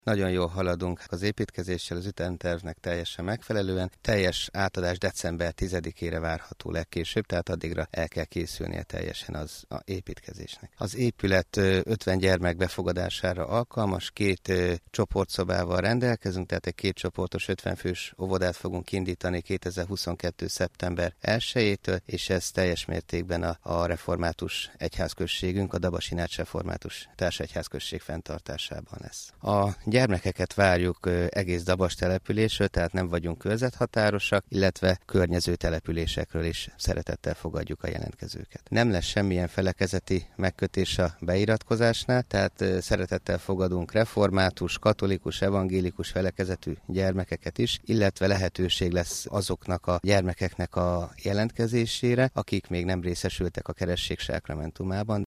Nagyon jól haladunk az építkezéssel, az ütemtervnek teljesen megfelelően. Teljes átadás december 10-ére várható legkésőbb, tehát addigra el kell készülnie teljesen az építkezésnek. Az épület 50 gyermek befogadására alkalmas, 2 csoportszobával rendelkezünk, tehát egy 2 csoportos 50 fős óvodát fogunk indítani 2022. szeptember 1-től, és ez teljes mértékben a református egyházközségünk, a Dabasinács református társegyházközség fenntartásában lesz. A gyermekeket várjuk egész Dabas településről, tehát nem vagyunk körzethatárosak, illetve környező településekről is szeretettel fogadjuk a jelentkezőket. Nem lesz semmilyen felekezeti megkötés a beiratkozásnál, tehát szeretettel fogadunk református, katolikus, evangélikus felekezetű gyermekeket is, illetve lehetőség lesz azoknak a gyermekeknek a jelentkezésére, akik még nem részesültek a keresztség sákramentumában,